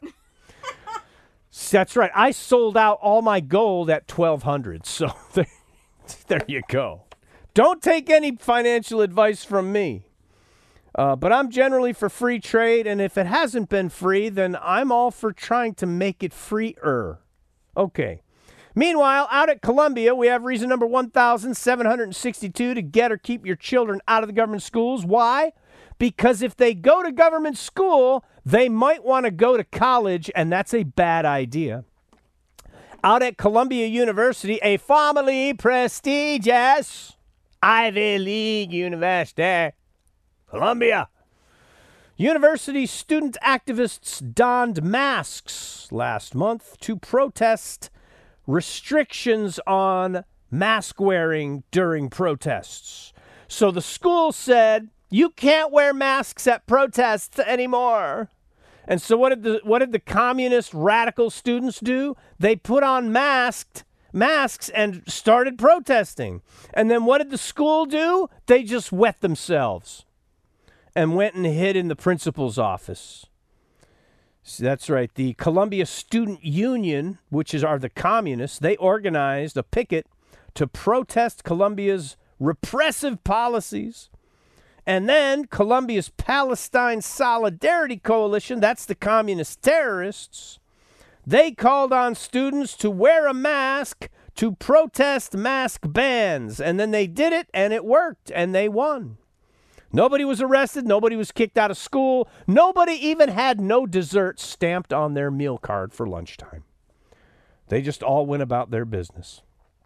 That's right. I sold out all my gold at twelve hundred. So there, there you go. Don't take any financial advice from me. Uh, but I'm generally for free trade. And if it hasn't been free, then I'm all for trying to make it freer. Okay. Meanwhile, out at Columbia, we have reason number one thousand seven hundred sixty-two to get or keep your children out of the government schools. Why? Because if they go to government school, they might want to go to college, and that's a bad idea. Out at Columbia University, a formerly prestigious Ivy League university, Columbia. University student activists donned masks last month to protest restrictions on mask wearing during protests. So the school said, you can't wear masks at protests anymore. And so what did the what did the communist radical students do? They put on masked masks and started protesting. And then what did the school do? They just wet themselves and went and hid in the principal's office. That's right. The Columbia Student Union, which is are the communists, they organized a picket to protest Columbia's repressive policies. And then Columbia's Palestine Solidarity Coalition, that's the communist terrorists, they called on students to wear a mask to protest mask bans. And then they did it, and it worked, and they won. Nobody was arrested. Nobody was kicked out of school. Nobody even had no dessert stamped on their meal card for lunchtime. They just all went about their business.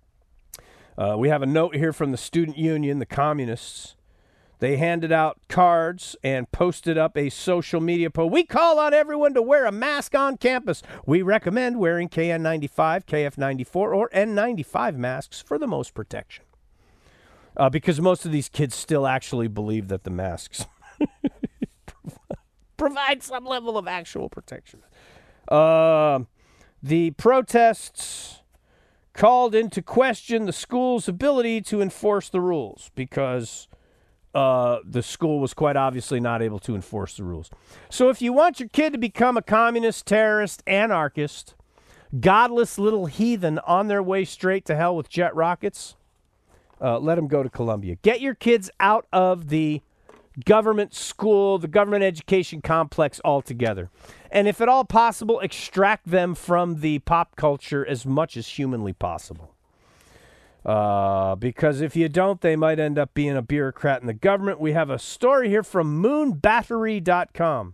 Uh, we have a note here from the student union, the communists. They handed out cards and posted up a social media post. We call on everyone to wear a mask on campus. We recommend wearing K N ninety-five, K F ninety-four, or N ninety-five masks for the most protection. uh, because most of these kids still actually believe that the masks provide some level of actual protection. Uh, the protests called into question the school's ability to enforce the rules because uh, the school was quite obviously not able to enforce the rules. So if you want your kid to become a communist, terrorist, anarchist, godless little heathen on their way straight to hell with jet rockets, uh, let them go to Columbia. Get your kids out of the government school, the government education complex altogether. And if at all possible, extract them from the pop culture as much as humanly possible. Uh, because if you don't, they might end up being a bureaucrat in the government. We have a story here from moon battery dot com.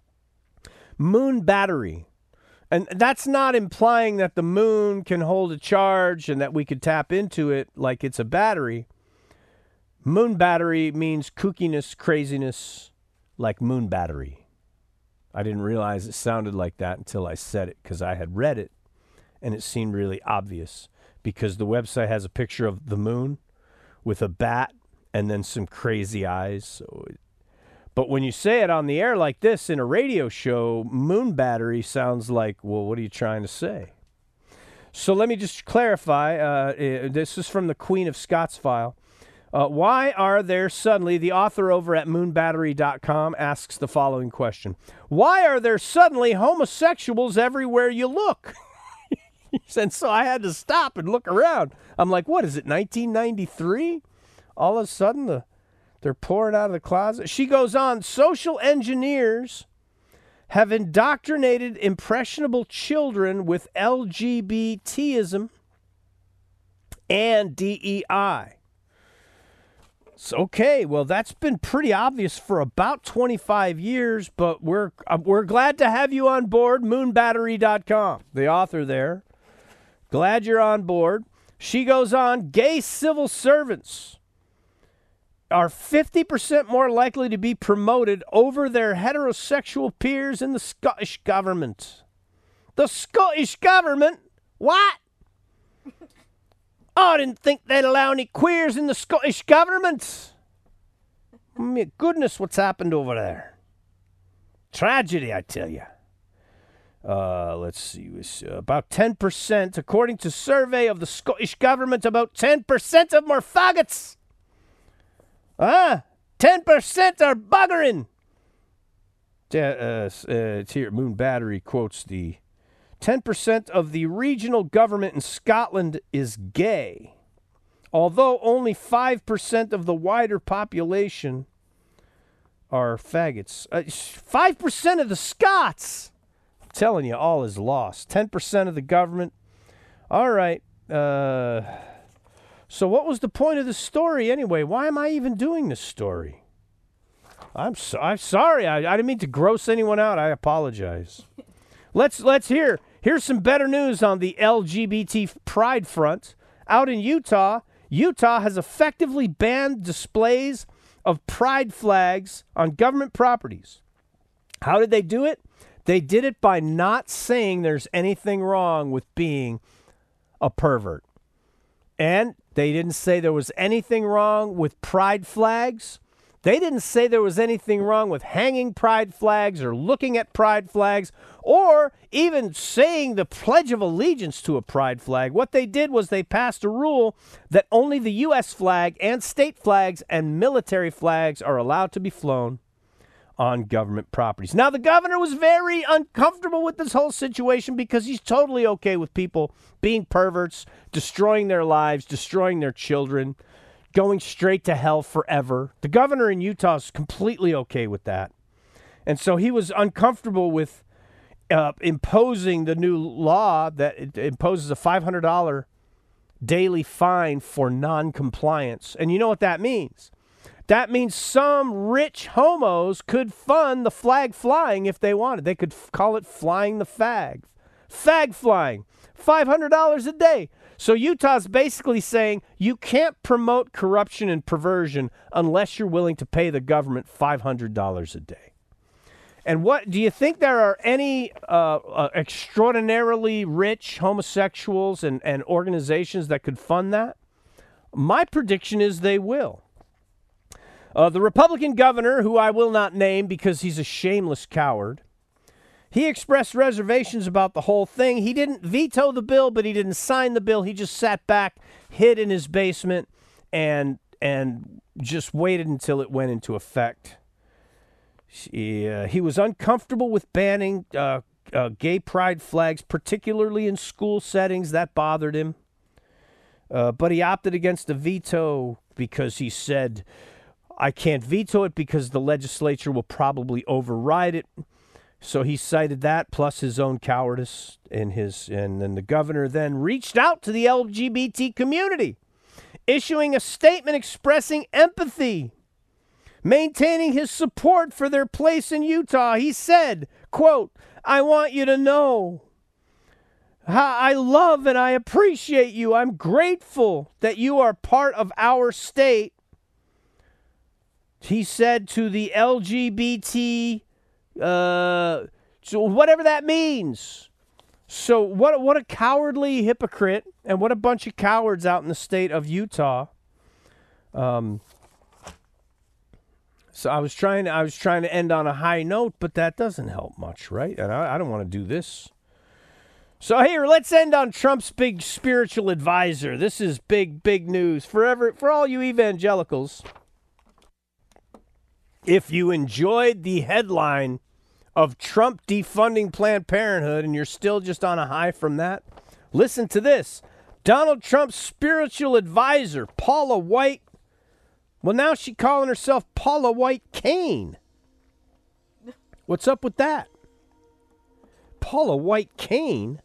Moon Battery. And that's not implying that the moon can hold a charge and that we could tap into it like it's a battery. Moon battery means kookiness, craziness, like moon battery. I didn't realize it sounded like that until I said it because I had read it and it seemed really obvious because the website has a picture of the moon with a bat and then some crazy eyes. So, it, but when you say it on the air like this in a radio show, moon battery sounds like, well, what are you trying to say? So let me just clarify. Uh, this is from the Queen of Scots file. Uh, why are there suddenly, the author over at moon battery dot com asks the following question. Why are there suddenly homosexuals everywhere you look? And so I had to stop and look around. I'm like, what is it, nineteen ninety-three? All of a sudden, the, they're pouring out of the closet. She goes on, social engineers have indoctrinated impressionable children with L G B T ism and D E I. So, okay, well, that's been pretty obvious for about twenty-five years, but we're uh, we're glad to have you on board, moon battery dot com, the author there. Glad you're on board. She goes on, gay civil servants are fifty percent more likely to be promoted over their heterosexual peers in the Scottish government. The Scottish government? What? I didn't think they'd allow any queers in the Scottish government. My goodness, what's happened over there? Tragedy, I tell you. Uh, let's see. It was, uh, about ten percent, according to survey of the Scottish government, about ten percent of them are faggots. Ah, ten percent are buggering. Uh, uh, it's here, Moon Battery quotes the ten percent of the regional government in Scotland is gay, although only five percent of the wider population are faggots. Uh, five percent of the Scots. I'm telling you, all is lost. ten percent of the government. All right. Uh, so what was the point of the story anyway? Why am I even doing this story? I'm, so, I'm sorry. I, I didn't mean to gross anyone out. I apologize. let's let's hear. Here's some better news on the L G B T pride front. Out in Utah, Utah has effectively banned displays of pride flags on government properties. How did they do it? They did it by not saying there's anything wrong with being a pervert. And they didn't say there was anything wrong with pride flags. They didn't say there was anything wrong with hanging pride flags or looking at pride flags or even saying the Pledge of Allegiance to a pride flag. What they did was they passed a rule that only the U S flag and state flags and military flags are allowed to be flown on government properties. Now, the governor was very uncomfortable with this whole situation because he's totally okay with people being perverts, destroying their lives, destroying their children, going straight to hell forever. The governor in Utah is completely okay with that. And so he was uncomfortable with uh, imposing the new law that it imposes a five hundred dollars daily fine for noncompliance. And you know what that means? That means some rich homos could fund the flag flying if they wanted. They could f- call it flying the fag. Fag flying. five hundred dollars a day. So Utah's basically saying you can't promote corruption and perversion unless you're willing to pay the government five hundred dollars a day. And what do you think there are any uh, uh, extraordinarily rich homosexuals and, and organizations that could fund that? My prediction is they will. Uh, the Republican governor, who I will not name because he's a shameless coward, he expressed reservations about the whole thing. He didn't veto the bill, but he didn't sign the bill. He just sat back, hid in his basement, and and just waited until it went into effect. He, uh, he was uncomfortable with banning uh, uh, gay pride flags, particularly in school settings. That bothered him. Uh, but he opted against a veto because he said, I can't veto it because the legislature will probably override it. So he cited that plus his own cowardice in his, and then the governor then reached out to the L G B T community, issuing a statement expressing empathy, maintaining his support for their place in Utah. He said, quote, I want you to know how I love and I appreciate you. I'm grateful that you are part of our state. He said to the L G B T Uh, so whatever that means. So what what a cowardly hypocrite and what a bunch of cowards out in the state of Utah. Um, so I was trying to, I was trying to end on a high note, but that doesn't help much, right? And I, I don't want to do this. So here, let's end on Trump's big spiritual advisor. This is big, big news forever for all you evangelicals. If you enjoyed the headline of Trump defunding Planned Parenthood and you're still just on a high from that, listen to this. Donald Trump's spiritual advisor, Paula White, well, now she's calling herself Paula White Cain. What's up with that? Paula White Cain?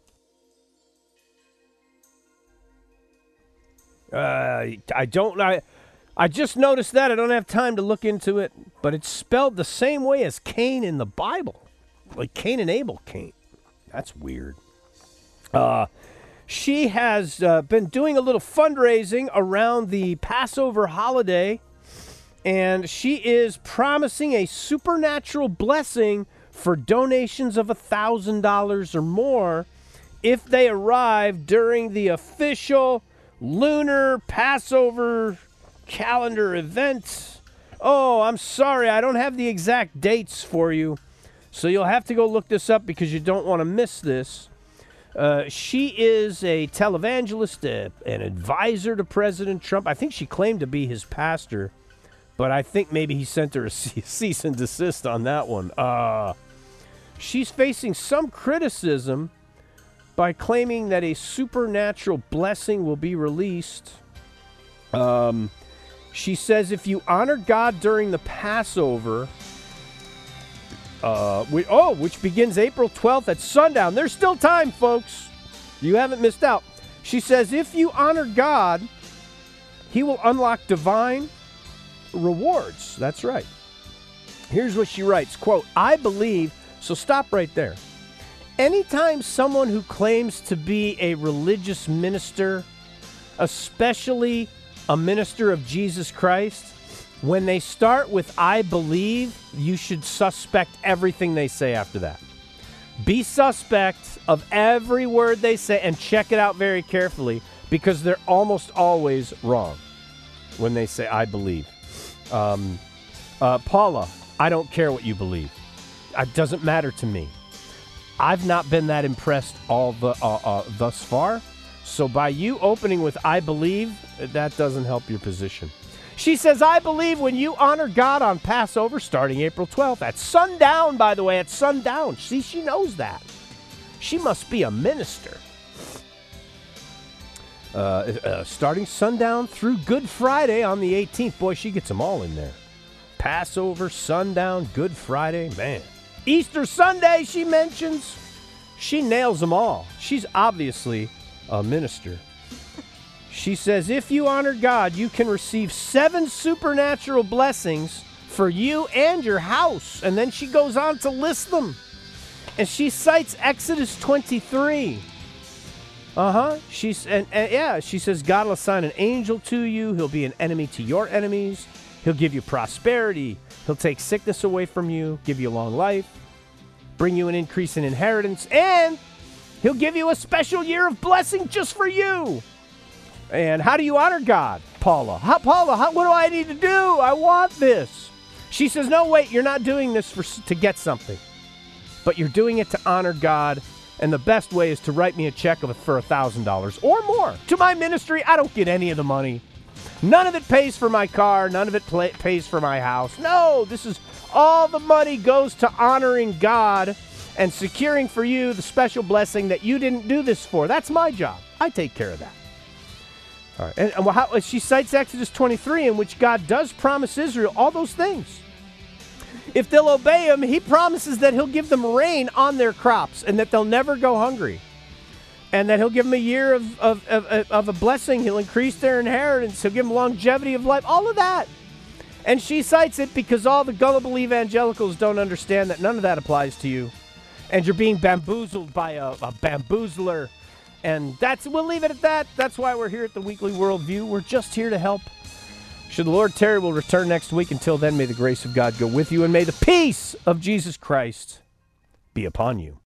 Uh, I don't... I, I just noticed that. I don't have time to look into it, but it's spelled the same way as Cain in the Bible. Like Cain and Abel, Cain. That's weird. Uh, she has uh, been doing a little fundraising around the Passover holiday, and she is promising a supernatural blessing for donations of one thousand dollars or more if they arrive during the official lunar Passover calendar event. Oh, I'm sorry, I don't have the exact dates for you, so you'll have to go look this up because you don't want to miss this. Uh, she is a televangelist, uh, an advisor to President Trump. I think she claimed to be his pastor, but I think maybe he sent her a cease and desist on that one. Uh, she's facing some criticism by claiming that a supernatural blessing will be released. Um... She says if you honor God during the Passover, uh, we, oh, which begins April twelfth at sundown. There's still time, folks. You haven't missed out. She says if you honor God, he will unlock divine rewards. That's right. Here's what she writes, quote, I believe, so stop right there. Anytime someone who claims to be a religious minister, especially a minister of Jesus Christ, when they start with I believe, you should suspect everything they say after that. Be suspect of every word they say and check it out very carefully because they're almost always wrong when they say I believe. Um, uh, Paula, I don't care what you believe. It doesn't matter to me. I've not been that impressed all the uh, uh, thus far. So by you opening with I believe, that doesn't help your position. She says, I believe when you honor God on Passover starting April twelfth at sundown, by the way, at sundown. See, she knows that. She must be a minister. Uh, uh, starting sundown through Good Friday on the eighteenth. Boy, she gets them all in there. Passover, sundown, Good Friday, man. Easter Sunday, she mentions. She nails them all. She's obviously a minister. She says, if you honor God, you can receive seven supernatural blessings for you and your house. And then she goes on to list them. And she cites Exodus twenty-three. Uh-huh. She's and, and yeah, she says God will assign an angel to you. He'll be an enemy to your enemies. He'll give you prosperity. He'll take sickness away from you, give you long life, bring you an increase in inheritance, and he'll give you a special year of blessing just for you. And how do you honor God? Paula. How, Paula, how, what do I need to do? I want this. She says, no, wait, you're not doing this for to get something. But you're doing it to honor God. And the best way is to write me a check of for one thousand dollars or more. To my ministry, I don't get any of the money. None of it pays for my car. None of it play, pays for my house. No, this is all the money goes to honoring God and securing for you the special blessing that you didn't do this for. That's my job. I take care of that. All right. And, and how, she cites Exodus twenty-three, in which God does promise Israel all those things. If they'll obey him, he promises that he'll give them rain on their crops and that they'll never go hungry. And that he'll give them a year of, of, of, of a blessing. He'll increase their inheritance. He'll give them longevity of life. All of that. And she cites it because all the gullible evangelicals don't understand that none of that applies to you. And you're being bamboozled by a, a bamboozler. And that's we'll leave it at that. That's why we're here at the Weekly Worldview. We're just here to help. Should the Lord tarry, we'll return next week. Until then, may the grace of God go with you, and may the peace of Jesus Christ be upon you.